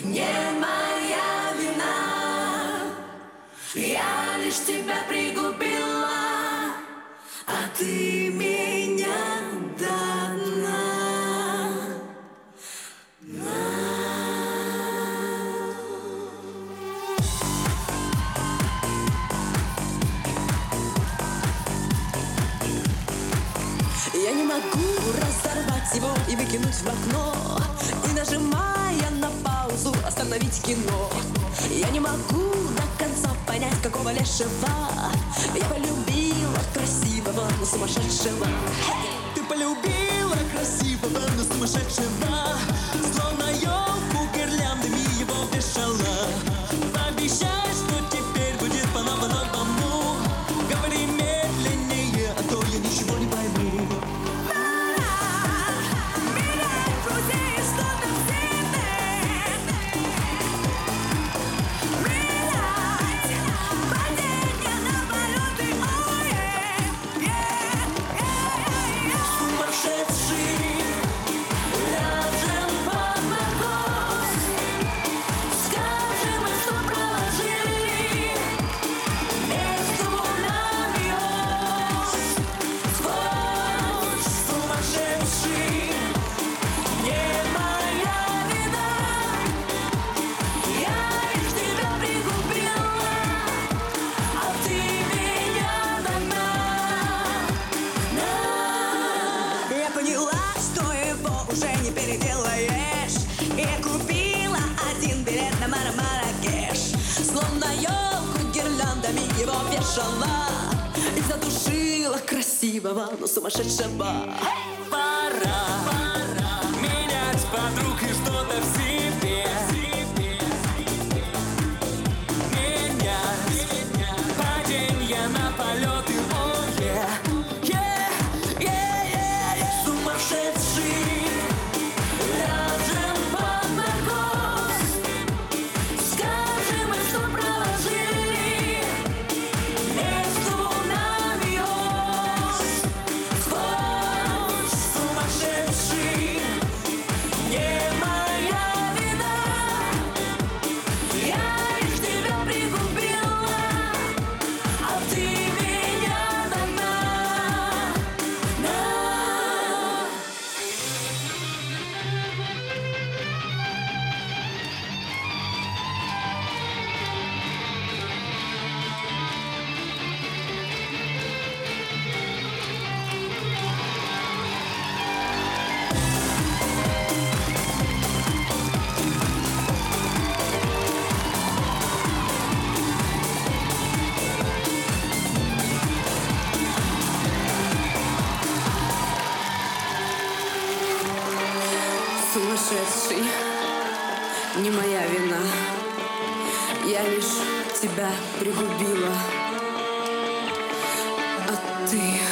Не моя вина, я лишь тебя пригубила, а ты меня до дна. Я не могу разорвать его и выкинуть в окно, и, нажимая на паузу, остановить кино. Я не могу до конца понять, какого лешего я полюбила красивого, но сумасшедшего. Ты полюбила красивого, но сумасшедшего, словно елку гирляндами его вешала. Пообещай, что теперь будет по-новому. Говори медленнее, а то я ничего не пойму. Уже не переделаешь. Я купила один билет на Маракеш, словно елку гирляндами его вешала и задушила красивого, но сумасшедшего. Пора менять подруг и что-то в себе, менять паденья на полеты. Сумасшедший ляжем под наркоз, скажем им, что проложили между нами ось. Сквозь сумасшедший, не моя вина, я лишь тебя пригубила, а ты меня до дна. Сумасшедший, не моя вина, я лишь тебя пригубила, а ты